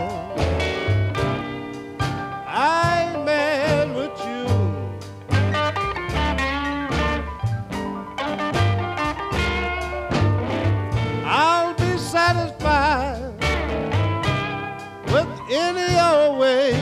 I ain't mad with you. I'll be satisfied with any old way